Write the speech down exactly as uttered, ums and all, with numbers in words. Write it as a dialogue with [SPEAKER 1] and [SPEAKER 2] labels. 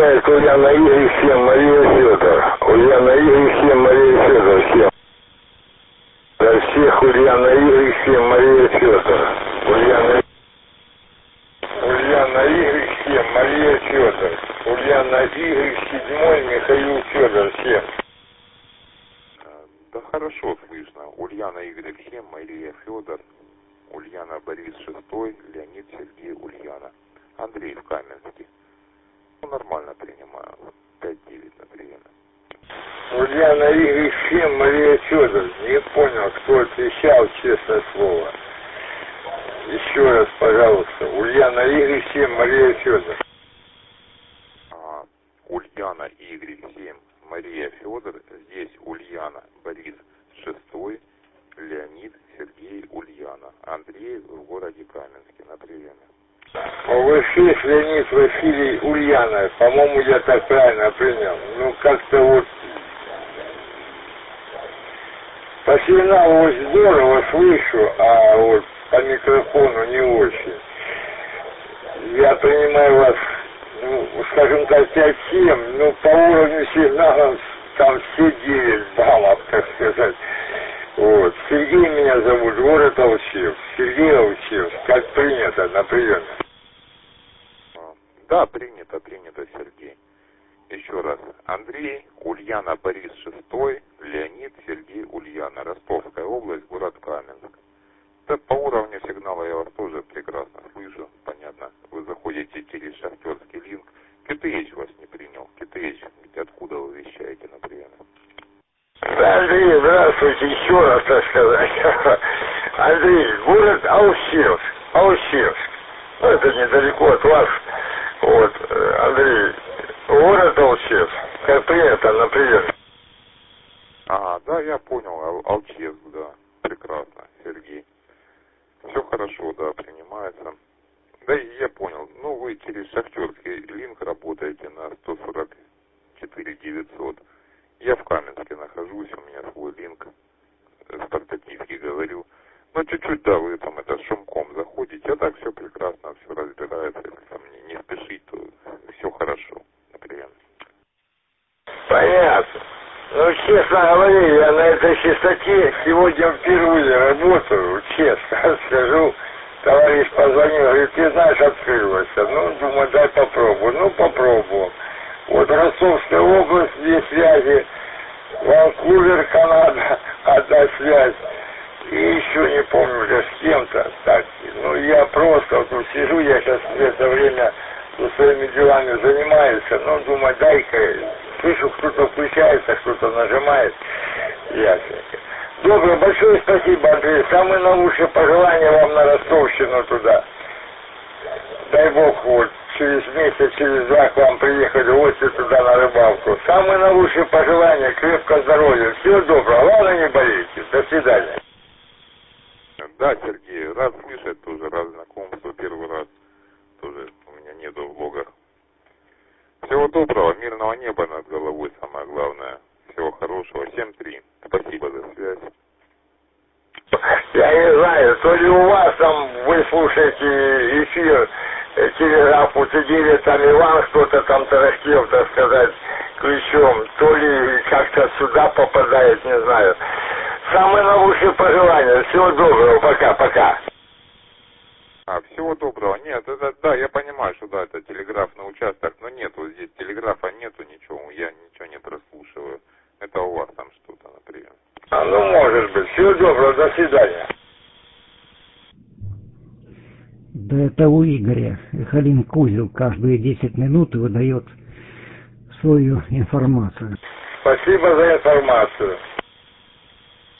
[SPEAKER 1] отвечает Ульяна Игорь, всем Мария Федор. Ульяна Игорь, всем Мария Федор, всем. Для всех Ульяна Игорь, всем Мария Федор. Ульяна Ульяна Игорь, всем Мария Федор. Ульяна Игорь, седьмой, Михаил Федор, всем.
[SPEAKER 2] Да хорошо слышно. Ульяна Игорь всем, Мария Федор, Ульяна Борис шестой, Леонид Сергей Ульяна. Андрей в Каменске. Ну, нормально принимаю. пять девять на приеме.
[SPEAKER 1] Ульяна Игорь всем, Мария Федор. Не понял, кто отвечал, честное слово. Еще раз, пожалуйста. Ульяна Игорь всем, Мария Федор.
[SPEAKER 2] А, Ульяна Игорь семь, Мария Федор. Здесь Ульяна Борис шестой, Леонид Сергей Ульяна. Андрей в городе Каменске на приеме.
[SPEAKER 1] В эфире Леонид Василий Ульяна. По-моему, я так правильно принял. Ну, как-то вот по сигналу очень здорово слышу, а вот по микрофону не очень. Я принимаю вас, ну, скажем так, пять семь, но по уровню сигнала там все девять баллов, так сказать. Вот. Сергей меня зовут, город Алчевск. Сергей Алчевск, как принято на приеме.
[SPEAKER 2] Да, принято, принято, Сергей. Еще раз. Андрей, Ульяна Борис шестой, Леонид Сергей Ульяна. Ростовская область, город Каменск. Да, по уровню сигнала я вас тоже прекрасно слышу. Понятно. Вы заходите через шахтерский линк. КТХ вас не принял. КТХ, где откуда вы вещаете на приеме?
[SPEAKER 1] Андрей, здравствуйте, еще раз, так сказать. Андрей, город Алчевск. Алчевск. Ну, это недалеко от вас. Вот, Андрей, город Алчевск. Как принято на прием.
[SPEAKER 2] А, да, я понял. Ал Алчевск, да. Прекрасно, Сергей. Все хорошо, да, принимается. Да, я понял. Ну, вы через шахтерский линк работаете на сто сорок четыре девятьсот. Я в Каменске нахожусь, у меня свой линк с портативки говорю. Ну, чуть-чуть, да, вы там это шумком заходите, а так все прекрасно, все разбирается. Если там не, не спешить, то все хорошо, например.
[SPEAKER 1] Понятно. Ну, честно говоря, я на этой частоте сегодня впервые работаю, честно скажу. Товарищ позвонил, говорит, ты знаешь, открылась. Ну, думаю, дай попробую. Ну, попробую. Вот Ростовская область, две связи, Ванкувер, Канада, одна связь. И еще не помню уже с кем-то. Так, ну, я просто вот тут сижу, я сейчас в это время своими делами занимаюсь. Ну, думаю, дай-ка, слышу, кто-то включается, кто-то нажимает. Ясненько. Доброе, большое спасибо, Андрей. Самые наилучшие пожелания вам на Ростовщину туда. Дай Бог, вот, через месяц, через два к вам приехали в гости туда на рыбалку. Самые наилучшие пожелания, крепкого здоровья. Всего доброго, главное не болейте. До свидания.
[SPEAKER 2] Да, Сергей, рад слышать тоже, рад знакомству, первый раз тоже у меня нету в блогах. Всего доброго, мирного неба над головой, самое главное. Всего хорошего, семь три. Спасибо за связь.
[SPEAKER 1] Я не знаю, то ли у вас там, вы слушаете эфир, телеграф уцедили, там Иван кто-то там тарахтел, так сказать, ключом, то ли как-то сюда попадает, не знаю. Самые наилучшие пожелания, всего доброго, пока-пока.
[SPEAKER 2] А, всего доброго. Нет, это, да, я понимаю, что да, это телеграфный участок, но нету, здесь телеграфа нету ничего, я ничего не прослушиваю. Это у вас там что-то, например.
[SPEAKER 1] А, ну, может быть. Всего доброго, до свидания.
[SPEAKER 3] Да это у Игоря. Халим Кузел каждые десять минут выдает свою информацию.
[SPEAKER 1] Спасибо за информацию.